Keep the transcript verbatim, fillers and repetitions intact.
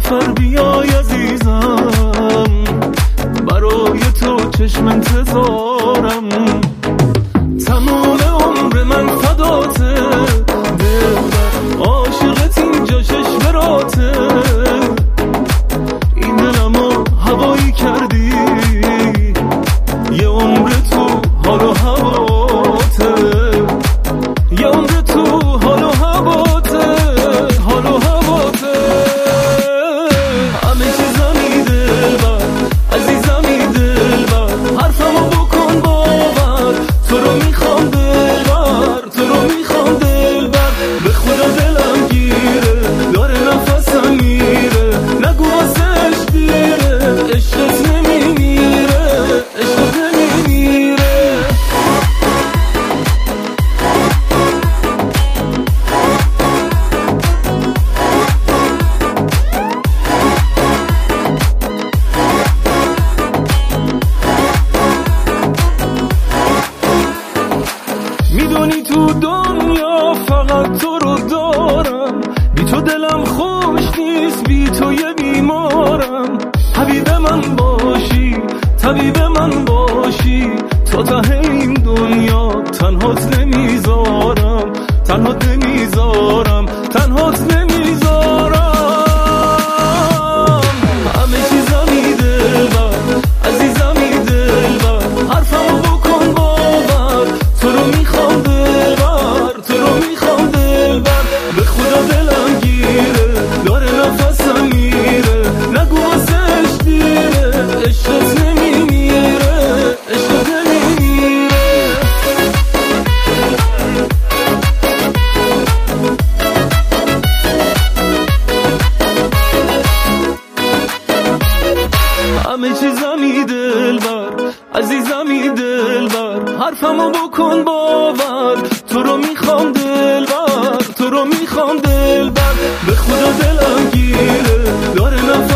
سفر بیای عزیزم، برای تو چشم انتظارم، تمام عمر من فداته، دلبر عاشقت اینجا چشم راته، این دلمو هوایی کردی، یه عمر تو حال و هواته، یه عمر تو حال و هواته، حال و هواته، همه چیزمی دلبر، عزیزمی دلبر، حرفمو بکن باور، تو رو میخوام دلبر، تو رو میخوام دلبر، به خدا دلم گیره، داره نفسم میره، نگو واسش دیره، عشقت نمیمیره، عشقت نمیمیره. میدونی تو دنیا فقط تو رو دارم، بی تو دلم خوش نیست، بی تو یه بیمارم، حبیب من باشی، طبیب من باشی، تا ته این دنیا تنهات نمیذارم، تنهات نمیذارم، تنهات نمیذارم، همه چیزمی دلبر، عزیزمی دلبر، حرفمو بکن باور، تو رو میخوام دلبر، تو رو میخوام دلبر، به خدا دلم گیره، داره نفسم میره، نگو واسش دیره، عشقت نمیمیره، عشقت نمیمیره. همه چیزمی دلبر، عزیزمی دلبر، حرفمو بکن باور، تو رو میخوام دلبر، تو رو میخوام دلبر، به خدا دلم گیره، داره نفسم